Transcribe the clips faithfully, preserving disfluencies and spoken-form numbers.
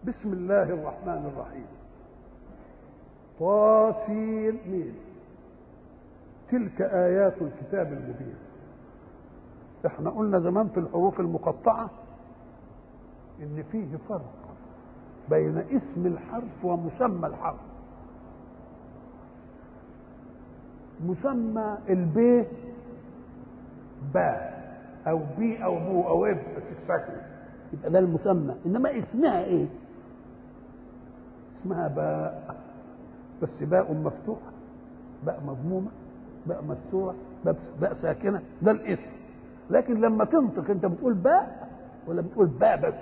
بسم الله الرحمن الرحيم. طاسين ميم. تلك آيات الكتاب المبين. احنا قلنا زمان في الحروف المقطعة ان فيه فرق بين اسم الحرف ومسمى الحرف. مسمى الب با او بي او بو او اب ساكن، يبقى ده المسمى. انما اسمها ايه؟ اسمها باء، بس باء مفتوحه، باء مضمومه، باء مكسوره، باء ساكنه، ده الاسم. لكن لما تنطق انت بتقول باء ولا بتقول باء بس؟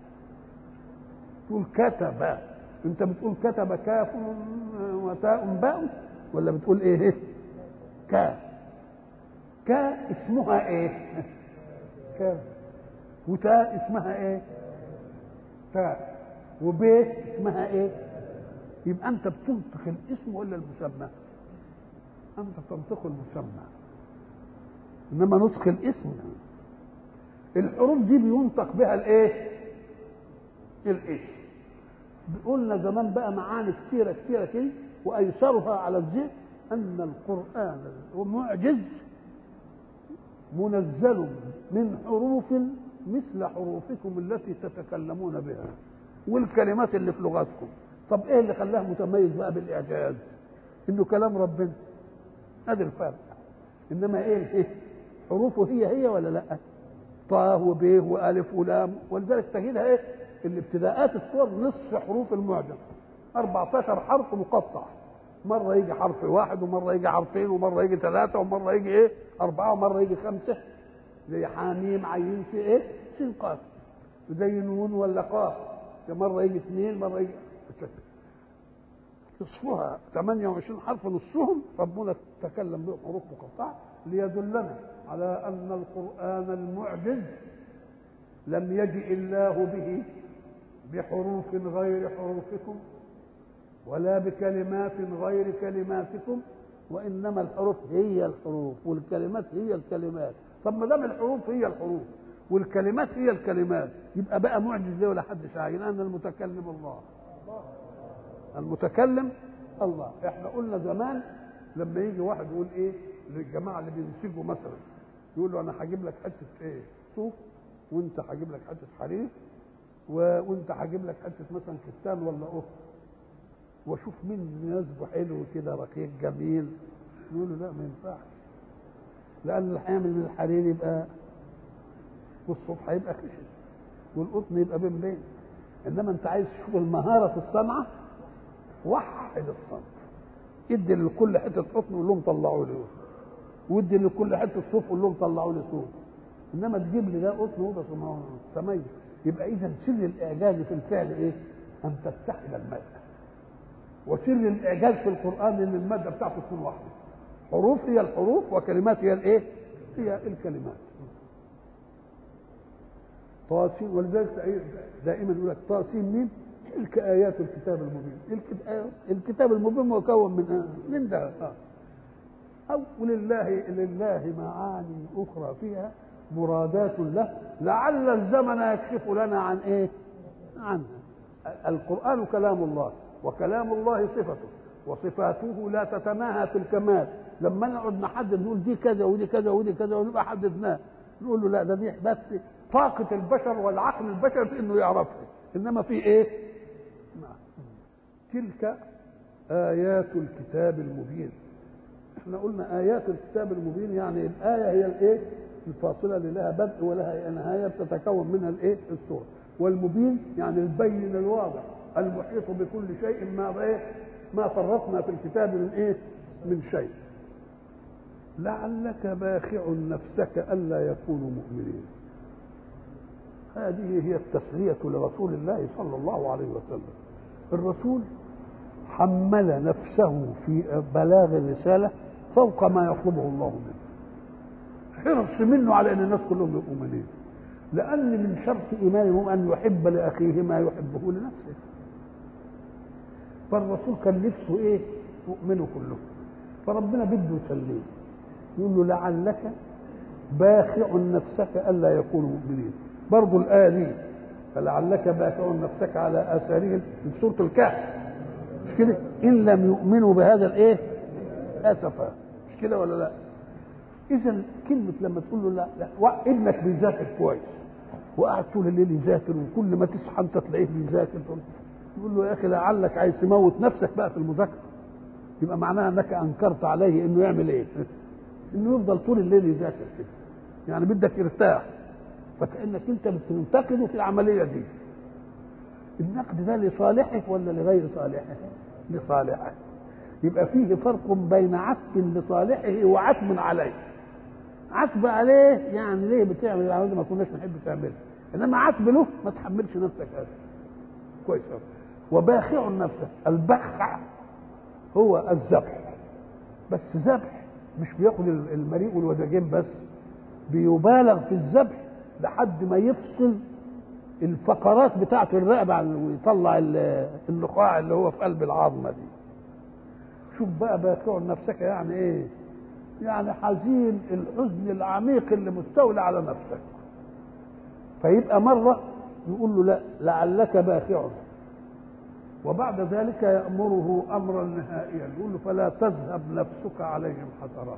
تقول كتب، انت بتقول كتب كاف وتاء باء ولا بتقول ايه؟ كا. كا اسمها ايه؟ كا. وتاء اسمها ايه؟ تاء. وب اسمها ايه؟ يبقى انت بتنطق الاسم ولا المسمى؟ انت تنطق المسمى، انما نطق الاسم. الحروف دي بينطق بها الايه؟ الاسم. قلنا زمان بقى معاني كتيره كتيره كده، وايسرها على الذهن ان القران معجز منزل من حروف مثل حروفكم التي تتكلمون بها والكلمات اللي في لغتكم. طب ايه اللي خلاه متميز بقى بالاعجاز؟ انه كلام ربنا، ادي الفرق. انما ايه ايه حروفه هي هي ولا لا؟ طا وب والف ولام، ولذلك تجدها ايه الابتداءات الصور نصف حروف المعجم، أربعتاشر حرف مقطع، مره يجي حرف واحد ومره يجي حرفين ومره يجي ثلاثه ومره يجي ايه اربعه ومره يجي خمسه، زي حاميم عين في ايه سين قاف، زي نون ولا قاف، مره يجي اثنين مره يجي نصفها ثمانية وعشرين حرف، نصهم ربنا تكلم بهم حروف مقطعه ليدلنا على ان القران المعجز لم يجئ الله به بحروف غير حروفكم ولا بكلمات غير كلماتكم، وانما الحروف هي الحروف والكلمات هي الكلمات. طب ما دام الحروف هي الحروف والكلمات هي الكلمات، يبقى بقى معجز ليه ولا حد شاعر؟ لان المتكلم الله. المتكلم الله. احنا قلنا زمان لما يجي واحد يقول ايه للجماعه اللي بينسجوا مثلا، يقول له انا هجيب لك حته ايه صوف، وانت هجيب لك حته حرير، وانت هجيب لك حته مثلا كتان ولا قطن، واشوف مين يناسبه حلو كده رقيق جميل. يقول له لا ما ينفعش، لان اللي هيعمل من الحرير يبقى والصوف هيبقى خشن والقطن يبقى بين بين. انما انت عايز تشوف المهاره في الصنعه، وحد الصنف، ادي لكل حته قطن وقول لهم طلعوا لي، وادي لكل حته صوف وقول لهم طلعوا لي صوف. انما تجيب لي ده قطن وده تميز. يبقى اذا سر الاعجاز في الفعل ايه؟ ان تتحد الماده. وسر الاعجاز في القران ان الماده بتاعته تكون واحده، حروف هي الحروف وكلمات هي الايه؟ هي الكلمات. طاسين، ولذلك دائما يقول لك طاسين مين؟ تلك ايات الكتاب المبين. الكتاب المبين مكون من من ده. او ولله لله معاني اخرى فيها مرادات له لعل الزمن يكشف لنا عن ايه؟ عنها. القرآن كلام الله، وكلام الله صفته، وصفاته لا تتناهى في الكمال. لما نقعد نحدد نقول دي كذا ودي كذا ودي كذا ونبقى حددناه، نقول له لا ده دي بس طاقة البشر والعقل البشري في انه يعرفها، انما في ايه؟ تلك آيات الكتاب المبين. احنا قلنا آيات الكتاب المبين يعني الآية هي الايه؟ الفاصلة اللي لها بدء ولها نهاية بتتكون منها الايه؟ السورة. والمبين يعني البين الواضح المحيط بكل شيء، ما ايه؟ ما فرطنا في الكتاب من ايه؟ من شيء. لعلك باخع نفسك ألا يكونوا مؤمنين. هذه هي التسلية لرسول الله صلى الله عليه وسلم. الرسول حمل نفسه في بلاغ الرسالة فوق ما يطلبه الله منه، حرص منه على ان الناس كلهم يبقوا مؤمنين، لان من شرط ايمانهم ان يحب لاخيه ما يحبه لنفسه. فالرسول كان نفسه ايه؟ يؤمنوا كلهم. فربنا بده يسليه، يقول له لعلك باخع نفسك الا يكونوا مؤمنين. برضه الايه دي فلعلك باخع نفسك على اثارهم في سوره الكهف، مش كده؟ ان لم يؤمنوا بهذا الايه اسفا، مش كده ولا لا؟ اذا كلمه لما تقول له لا لا ابنك بيذاكر كويس وقعد طول الليل يذاكر وكل ما تصحى انت تلاقيه بيذاكر، تقول له يا اخي لعلك عايز تموت نفسك بقى في المذاكره، يبقى معناها انك انكرت عليه انه يعمل ايه؟ انه يفضل طول الليل يذاكر كده، يعني بدك يرتاح، فكانك انت بتنتقده في العمليه دي. النقد ده لصالحه ولا لغير صالحه؟ لصالحه. يبقى فيه فرق بين عتب لصالحه وعتب عليه. عتب عليه يعني ليه بتعمل العمليه ما كناش بنحب تعملها، انما عتب له ما تحملش نفسك هذا. كويس قوي. وباخع نفسك، البخع هو الذبح، بس ذبح مش بياخد المريء والوداجين بس، بيبالغ في الذبح لحد ما يفصل الفقرات بتاعته الرقبه ويطلع النخاع اللي هو في قلب العظمه دي. شوف بقى باخع نفسك يعني ايه؟ يعني حزين الحزن العميق اللي مستولى على نفسك. فيبقى مره يقول له لا لعلك باخع، وبعد ذلك يأمره أمرا نهائيا يقول له فلا تذهب نفسك عليهم حسرات.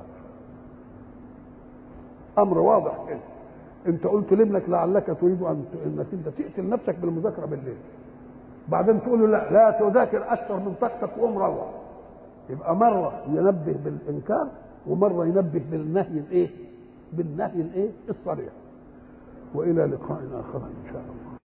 أمر واضح كده. أنت قلت لابنك لعلك تريد أن أنك أنت تقتل نفسك بالمذاكرة بالليل، بعدين تقول له لا لا تذاكر أكثر من طاقتك وقوم روح. يبقى مرة ينبه بالإنكار ومرة ينبه بالنهي الإيه؟ بالنهي الإيه؟ الصريح. وإلى لقاء آخر إن شاء الله.